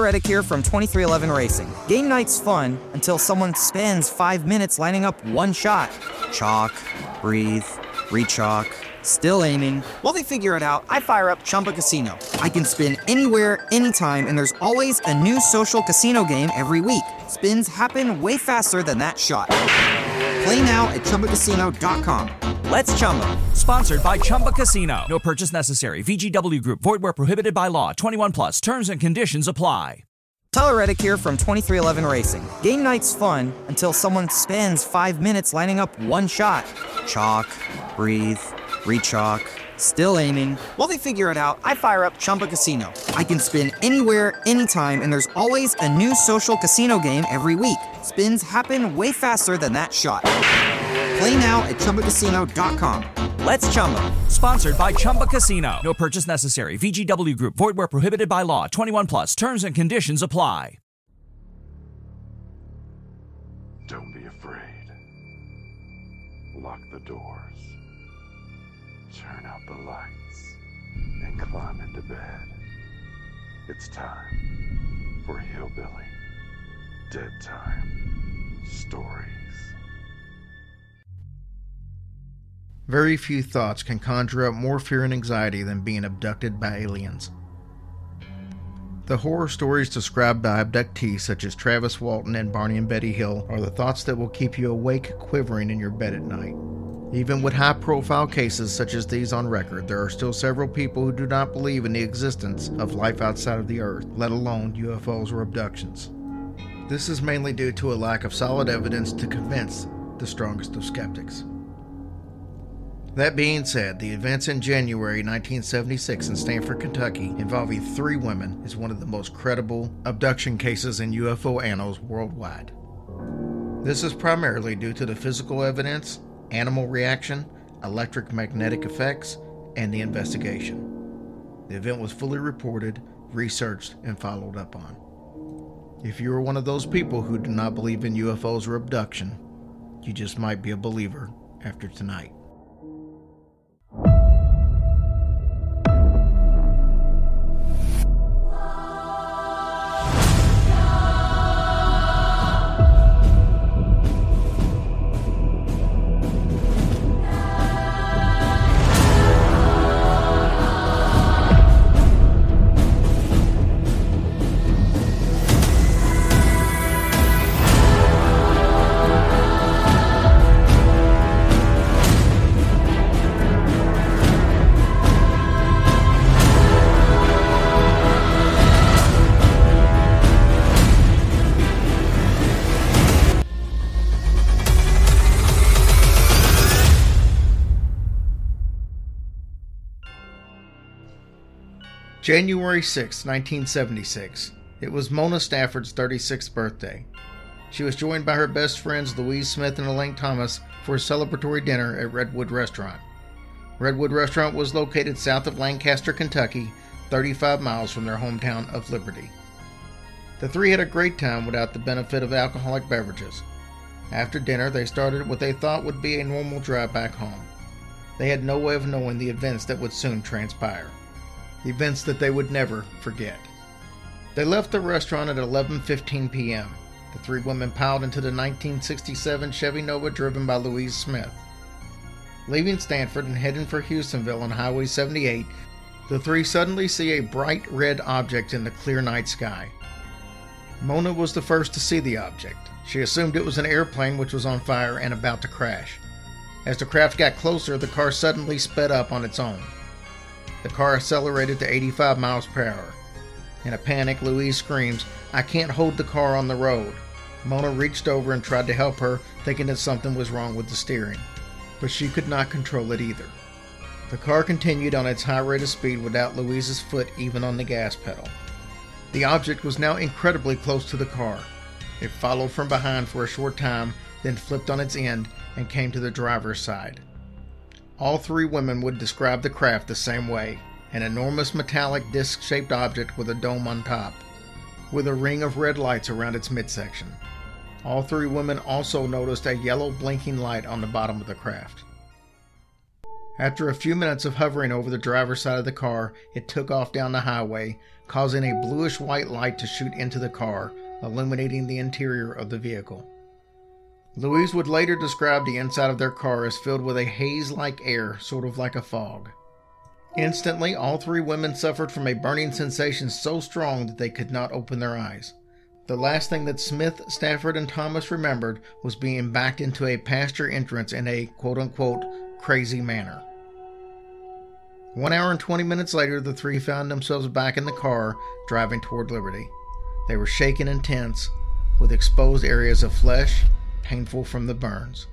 Tyler Reddick here from 2311 Racing. Game night's fun until someone spends 5 minutes lining up one shot. Chalk, breathe, re-chalk, still aiming. While they figure it out, I fire up Chumba Casino. I can spin anywhere, anytime, and there's always a new social casino game every week. Spins happen way faster than that shot. Play now at ChumbaCasino.com. Let's Chumba. Sponsored by Chumba Casino. No purchase necessary. VGW Group. Void where prohibited by law. 21 plus. Terms and conditions apply. Tyler Reddick here from 2311 Racing. Game night's fun until someone spends 5 minutes lining up one shot. Chalk, breathe, re-chalk, still aiming. While they figure it out, I fire up Chumba Casino. I can spin anywhere, anytime, and there's always a new social casino game every week. Spins happen way faster than that shot. Play now at ChumbaCasino.com. Let's Chumba. Sponsored by Chumba Casino. No purchase necessary. VGW Group. Void where prohibited by law. 21 plus. Terms and conditions apply. Don't be afraid. Lock the doors. Turn out the lights. And climb into bed. It's time for Hillbilly Dead Time Stories. Very few thoughts can conjure up more fear and anxiety than being abducted by aliens. The horror stories described by abductees such as Travis Walton and Barney and Betty Hill are the thoughts that will keep you awake, quivering in your bed at night. Even with high-profile cases such as these on record, there are still several people who do not believe in the existence of life outside of the Earth, let alone UFOs or abductions. This is mainly due to a lack of solid evidence to convince the strongest of skeptics. That being said, the events in January 1976 in Stanford, Kentucky, involving 3 women is one of the most credible abduction cases in UFO annals worldwide. This is primarily due to the physical evidence, animal reaction, electromagnetic effects, and the investigation. The event was fully reported, researched, and followed up on. If you are one of those people who do not believe in UFOs or abduction, you just might be a believer after tonight. January 6, 1976. It was Mona Stafford's 36th birthday. She was joined by her best friends Louise Smith and Elaine Thomas for a celebratory dinner at Redwood Restaurant. Redwood Restaurant was located south of Lancaster, Kentucky, 35 miles from their hometown of Liberty. The 3 had a great time without the benefit of alcoholic beverages. After dinner, they started what they thought would be a normal drive back home. They had no way of knowing the events that would soon transpire. Events that they would never forget. They left the restaurant at 11:15 p.m. The 3 women piled into the 1967 Chevy Nova driven by Louise Smith. Leaving Stanford and heading for Houstonville on Highway 78, the 3 suddenly see a bright red object in the clear night sky. Mona was the first to see the object. She assumed it was an airplane which was on fire and about to crash. As the craft got closer, the car suddenly sped up on its own. The car accelerated to 85 miles per hour. In a panic, Louise screams, "I can't hold the car on the road." Mona reached over and tried to help her, thinking that something was wrong with the steering. But she could not control it either. The car continued on its high rate of speed without Louise's foot even on the gas pedal. The object was now incredibly close to the car. It followed from behind for a short time, then flipped on its end and came to the driver's side. All 3 women would describe the craft the same way, an enormous metallic disc-shaped object with a dome on top, with a ring of red lights around its midsection. All 3 women also noticed a yellow blinking light on the bottom of the craft. After a few minutes of hovering over the driver's side of the car, it took off down the highway, causing a bluish-white light to shoot into the car, illuminating the interior of the vehicle. Louise would later describe the inside of their car as filled with a haze-like air, sort of like a fog. Instantly, all three women suffered from a burning sensation so strong that they could not open their eyes. The last thing that Smith, Stafford, and Thomas remembered was being backed into a pasture entrance in a quote-unquote crazy manner. 1 hour and 20 minutes later, the three found themselves back in the car, driving toward Liberty. They were shaken and tense, with exposed areas of flesh, painful from the burns.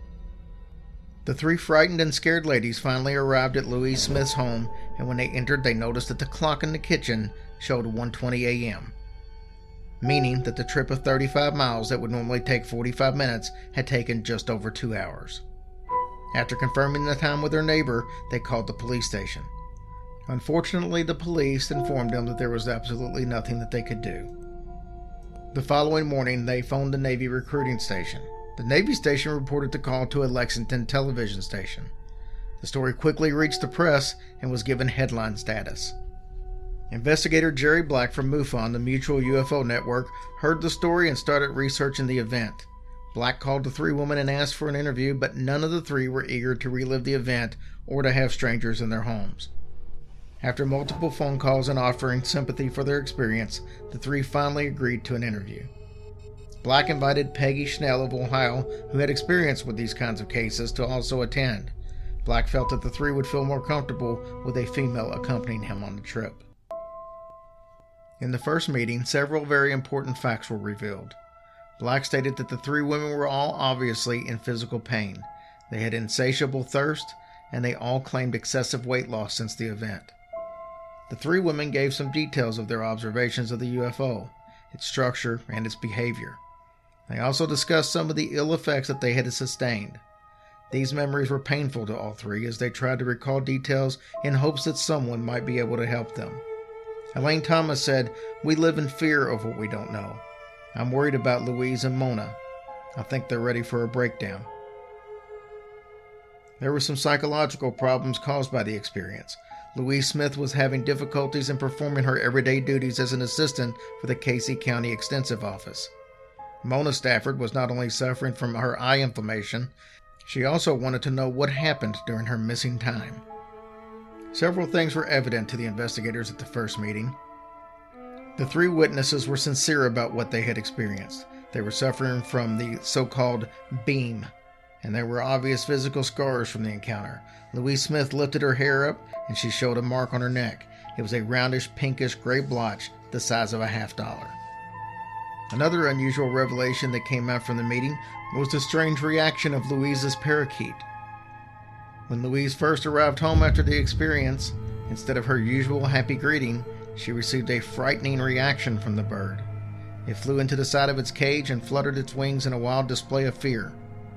The three frightened and scared ladies finally arrived at Louise Smith's home, and when they entered, they noticed that the clock in the kitchen showed 1:20 a.m., meaning that the trip of 35 miles that would normally take 45 minutes had taken just over 2 hours. After confirming the time with their neighbor, they called the police station. Unfortunately, the police informed them that there was absolutely nothing that they could do. The following morning, they phoned the Navy recruiting station. The Navy station reported the call to a Lexington television station. The story quickly reached the press and was given headline status. Investigator Jerry Black from MUFON, the Mutual UFO Network, heard the story and started researching the event. Black called the three women and asked for an interview, but none of the three were eager to relive the event or to have strangers in their homes. After multiple phone calls and offering sympathy for their experience, the three finally agreed to an interview. Black invited Peggy Schnell of Ohio, who had experience with these kinds of cases, to also attend. Black felt that the three would feel more comfortable with a female accompanying him on the trip. In the first meeting, several very important facts were revealed. Black stated that the three women were all obviously in physical pain. They had insatiable thirst, and they all claimed excessive weight loss since the event. The three women gave some details of their observations of the UFO, its structure, and its behavior. They also discussed some of the ill effects that they had sustained. These memories were painful to all three as they tried to recall details in hopes that someone might be able to help them. Elaine Thomas said, "We live in fear of what we don't know. I'm worried about Louise and Mona. I think they're ready for a breakdown." There were some psychological problems caused by the experience. Louise Smith was having difficulties in performing her everyday duties as an assistant for the Casey County Extensive Office. Mona Stafford was not only suffering from her eye inflammation, she also wanted to know what happened during her missing time. Several things were evident to the investigators at the first meeting. The three witnesses were sincere about what they had experienced. They were suffering from the so-called beam, and there were obvious physical scars from the encounter. Louise Smith lifted her hair up, and she showed a mark on her neck. It was a roundish, pinkish gray blotch the size of a $50. Another unusual revelation that came out from the meeting was the strange reaction of Louise's parakeet. When Louise first arrived home after the experience, instead of her usual happy greeting, she received a frightening reaction from the bird. It flew into the side of its cage and fluttered its wings in a wild display of fear.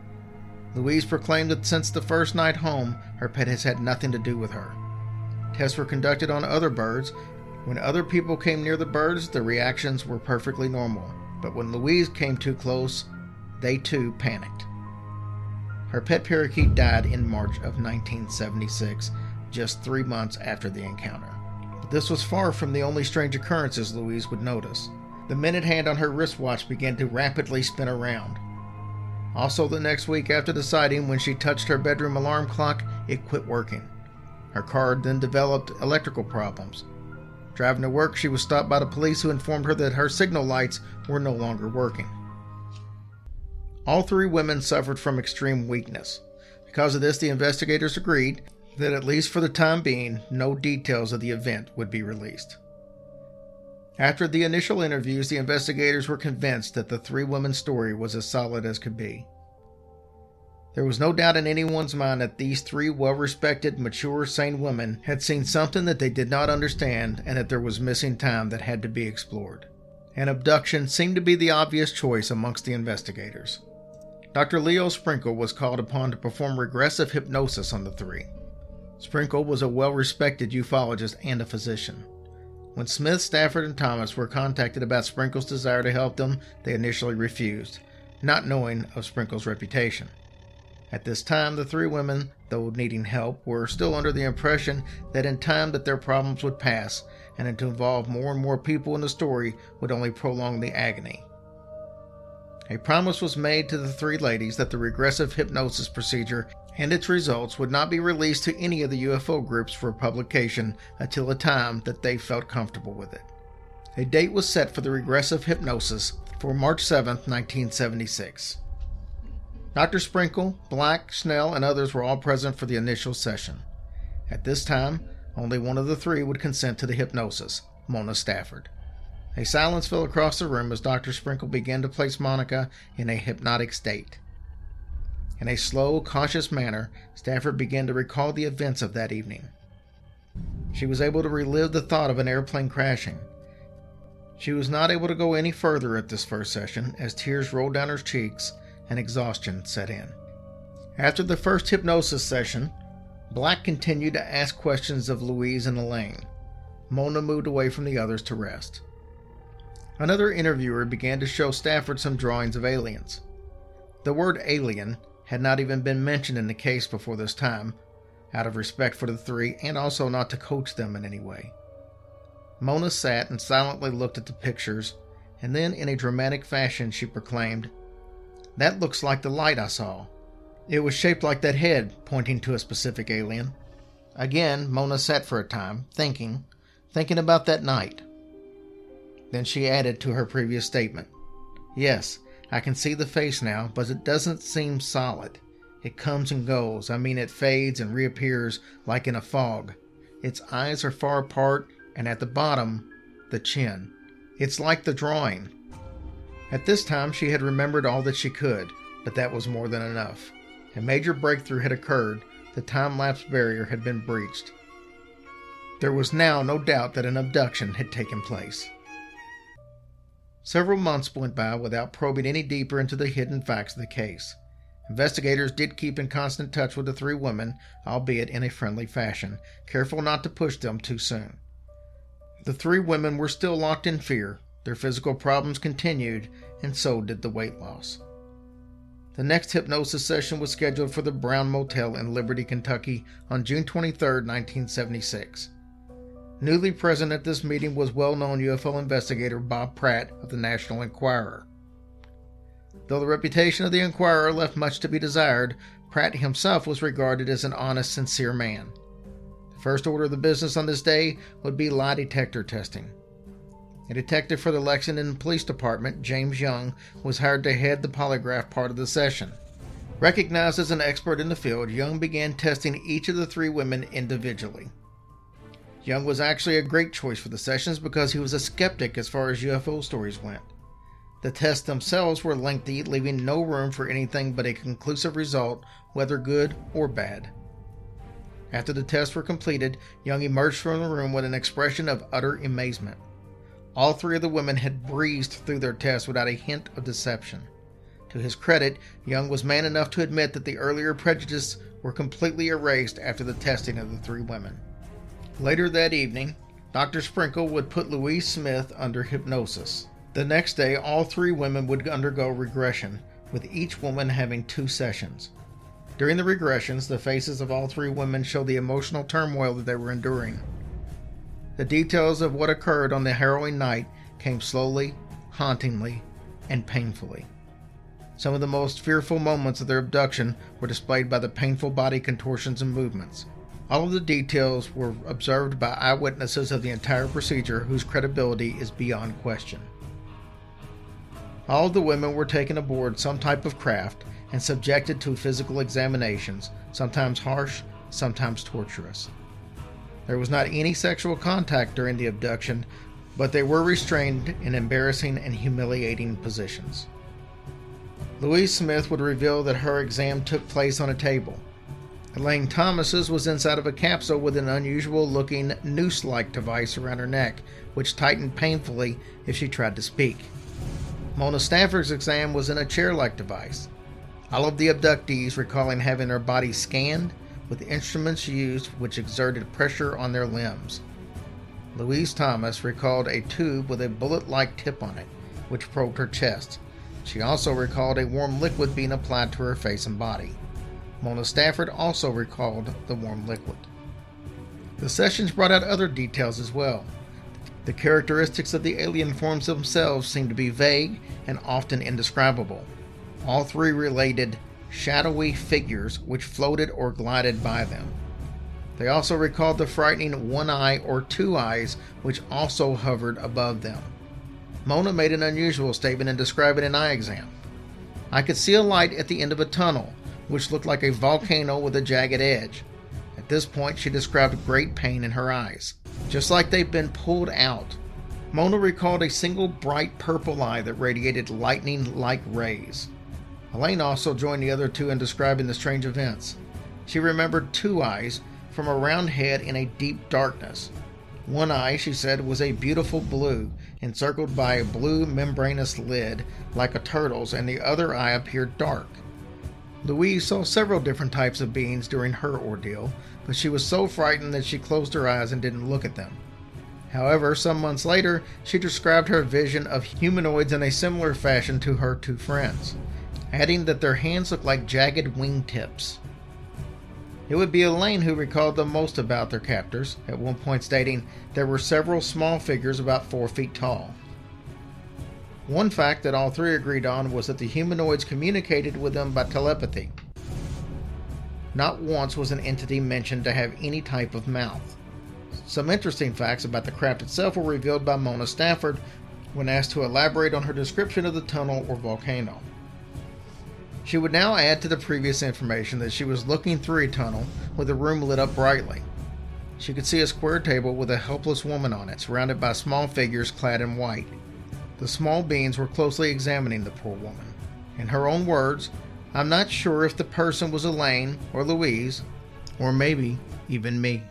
Louise proclaimed that since the first night home, her pet has had nothing to do with her. Tests were conducted on other birds. When other people came near the birds, the reactions were perfectly normal. But when Louise came too close, they too panicked. Her pet parakeet died in March of 1976, just 3 months after the encounter. But this was far from the only strange occurrences Louise would notice. The minute hand on her wristwatch began to rapidly spin around. Also the next week after the sighting, when she touched her bedroom alarm clock, it quit working. Her car then developed electrical problems. Driving to work, she was stopped by the police, who informed her that her signal lights were no longer working. All three women suffered from extreme weakness. Because of this, the investigators agreed that at least for the time being, no details of the event would be released. After the initial interviews, the investigators were convinced that the three women's story was as solid as could be. There was no doubt in anyone's mind that these three well-respected, mature, sane women had seen something that they did not understand, and that there was missing time that had to be explored. An abduction seemed to be the obvious choice amongst the investigators. Dr. Leo Sprinkle was called upon to perform regressive hypnosis on the three. Sprinkle was a well-respected ufologist and a physician. When Smith, Stafford, and Thomas were contacted about Sprinkle's desire to help them, they initially refused, not knowing of Sprinkle's reputation. At this time, the three women though needing help, were still under the impression that in time that their problems would pass, and to involve more and more people in the story would only prolong the agony. A promise was made to the three ladies that the regressive hypnosis procedure and its results would not be released to any of the UFO groups for publication until a time that they felt comfortable with it. A date was set for the regressive hypnosis for March 7, 1976. Dr. Sprinkle, Black, Snell, and others were all present for the initial session. At this time, only one of the three would consent to the hypnosis, Mona Stafford. A silence fell across the room as Dr. Sprinkle began to place Monica in a hypnotic state. In a slow, cautious manner, Stafford began to recall the events of that evening. She was able to relive the thought of an airplane crashing. She was not able to go any further at this first session as tears rolled down her cheeks and exhaustion set in. After the first hypnosis session, Black continued to ask questions of Louise and Elaine. Mona moved away from the others to rest. Another interviewer began to show Stafford some drawings of aliens. The word alien had not even been mentioned in the case before this time, out of respect for the three and also not to coach them in any way. Mona sat and silently looked at the pictures, and then in a dramatic fashion she proclaimed, "That looks like the light I saw. It was shaped like that head," pointing to a specific alien. Again, Mona sat for a time, thinking about that night. Then she added to her previous statement, "Yes, I can see the face now, but it doesn't seem solid. It comes and goes. It fades and reappears like in a fog. Its eyes are far apart, and at the bottom, the chin. It's like the drawing." At this time, she had remembered all that she could, but that was more than enough. A major breakthrough had occurred. The time-lapse barrier had been breached. There was now no doubt that an abduction had taken place. Several months went by without probing any deeper into the hidden facts of the case. Investigators did keep in constant touch with the three women, albeit in a friendly fashion, careful not to push them too soon. The three women were still locked in fear. Their physical problems continued, and so did the weight loss. The next hypnosis session was scheduled for the Brown Motel in Liberty, Kentucky on June 23, 1976. Newly present at this meeting was well-known UFO investigator Bob Pratt of the National Enquirer. Though the reputation of the Enquirer left much to be desired, Pratt himself was regarded as an honest, sincere man. The first order of the business on this day would be lie detector testing. A detective for the Lexington Police Department, James Young, was hired to head the polygraph part of the session. Recognized as an expert in the field, Young began testing each of the three women individually. Young was actually a great choice for the sessions because he was a skeptic as far as UFO stories went. The tests themselves were lengthy, leaving no room for anything but a conclusive result, whether good or bad. After the tests were completed, Young emerged from the room with an expression of utter amazement. All three of the women had breezed through their tests without a hint of deception. To his credit, Young was man enough to admit that the earlier prejudices were completely erased after the testing of the three women. Later that evening, Dr. Sprinkle would put Louise Smith under hypnosis. The next day, all three women would undergo regression, with each woman having 2 sessions. During the regressions, the faces of all three women showed the emotional turmoil that they were enduring. The details of what occurred on the harrowing night came slowly, hauntingly, and painfully. Some of the most fearful moments of their abduction were displayed by the painful body contortions and movements. All of the details were observed by eyewitnesses of the entire procedure whose credibility is beyond question. All of the women were taken aboard some type of craft and subjected to physical examinations, sometimes harsh, sometimes torturous. There was not any sexual contact during the abduction, but they were restrained in embarrassing and humiliating positions. Louise Smith would reveal that her exam took place on a table. Elaine Thomas's was inside of a capsule with an unusual-looking noose-like device around her neck, which tightened painfully if she tried to speak. Mona Stafford's exam was in a chair-like device. All of the abductees recalling having their bodies scanned with instruments used which exerted pressure on their limbs. Louise Thomas recalled a tube with a bullet-like tip on it, which probed her chest. She also recalled a warm liquid being applied to her face and body. Mona Stafford also recalled the warm liquid. The sessions brought out other details as well. The characteristics of the alien forms themselves seemed to be vague and often indescribable. All three related shadowy figures which floated or glided by them. They also recalled the frightening one eye or two eyes which also hovered above them. Mona made an unusual statement in describing an eye exam. I could see a light at the end of a tunnel, which looked like a volcano with a jagged edge. At this point, she described great pain in her eyes, just like they'd been pulled out. Mona recalled a single bright purple eye that radiated lightning-like rays. Elaine also joined the other two in describing the strange events. She remembered two eyes from a round head in a deep darkness. One eye, she said, was a beautiful blue, encircled by a blue membranous lid like a turtle's, and the other eye appeared dark. Louise saw several different types of beings during her ordeal, but she was so frightened that she closed her eyes and didn't look at them. However, some months later, she described her vision of humanoids in a similar fashion to her two friends, adding that their hands looked like jagged wingtips. It would be Elaine who recalled the most about their captors, at one point stating there were several small figures about 4 feet tall. One fact that all three agreed on was that the humanoids communicated with them by telepathy. Not once was an entity mentioned to have any type of mouth. Some interesting facts about the craft itself were revealed by Mona Stafford when asked to elaborate on her description of the tunnel or volcano. She would now add to the previous information that she was looking through a tunnel with a room lit up brightly. She could see a square table with a helpless woman on it, surrounded by small figures clad in white. The small beings were closely examining the poor woman. In her own words, "I'm not sure if the person was Elaine or Louise, or maybe even me."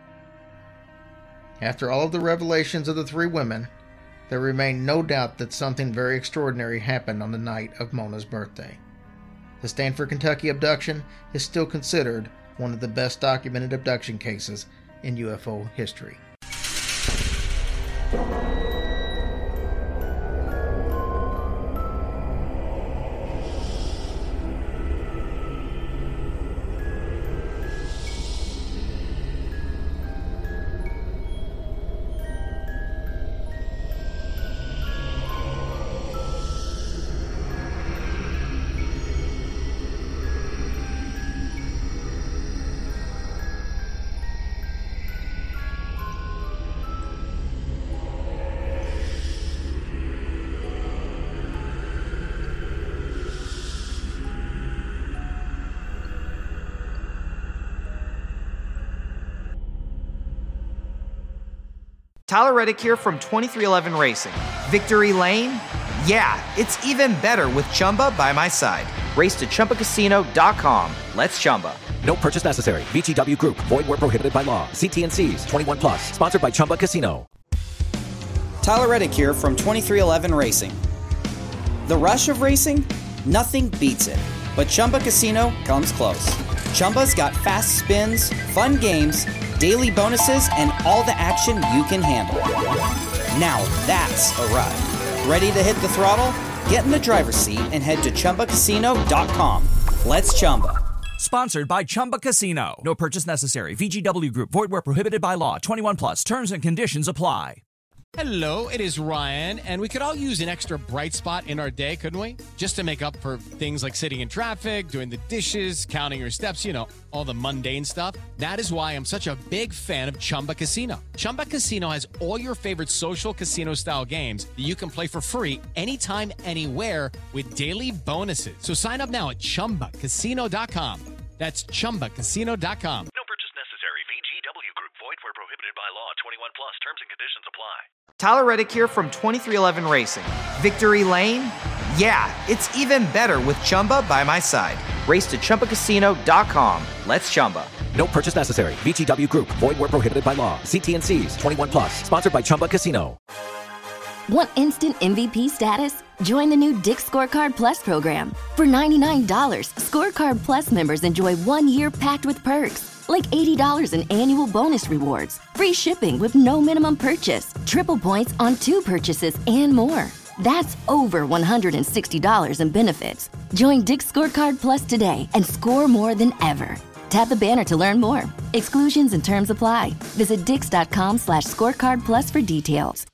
After all of the revelations of the three women, there remained no doubt that something very extraordinary happened on the night of Mona's birthday. The Stanford, Kentucky abduction is still considered one of the best documented abduction cases in UFO history. Tyler Reddick here from 2311 Racing. Victory Lane? Yeah, it's even better with Chumba by my side. Race to ChumbaCasino.com. Let's Chumba. No purchase necessary. VGW Group. Void where prohibited by law. See T&Cs. 21 plus. Sponsored by Chumba Casino. Tyler Reddick here from 2311 Racing. The rush of racing? Nothing beats it. But Chumba Casino comes close. Chumba's got fast spins, fun games, daily bonuses, and all the action you can handle. Now that's a ride. Ready to hit the throttle? Get in the driver's seat and head to ChumbaCasino.com. Let's Chumba. Sponsored by Chumba Casino. No purchase necessary. VGW Group. Void where prohibited by law. 21 plus. Terms and conditions apply. Hello, it is Ryan, and we could all use an extra bright spot in our day, couldn't we? Just to make up for things like sitting in traffic, doing the dishes, counting your steps, you know, all the mundane stuff. That is why I'm such a big fan of Chumba Casino. Chumba Casino has all your favorite social casino-style games that you can play for free anytime, anywhere with daily bonuses. So sign up now at ChumbaCasino.com. That's ChumbaCasino.com. No purchase necessary. VGW Group. Void where prohibited by law. 21 plus. Terms and conditions apply. Tyler Reddick here from 2311 Racing. Victory Lane? Yeah, it's even better with Chumba by my side. Race to ChumbaCasino.com. Let's Chumba. No purchase necessary. VGW Group. Void where prohibited by law. See T&Cs. 21 plus. Sponsored by Chumba Casino. Want instant MVP status? Join the new Dick's Scorecard Plus program. For $99, Scorecard Plus members enjoy 1 year packed with perks, like $80 in annual bonus rewards, free shipping with no minimum purchase, triple points on 2 purchases, and more. That's over $160 in benefits. Join Dick's Scorecard Plus today and score more than ever. Tap the banner to learn more. Exclusions and terms apply. Visit dix.com/scorecard plus for details.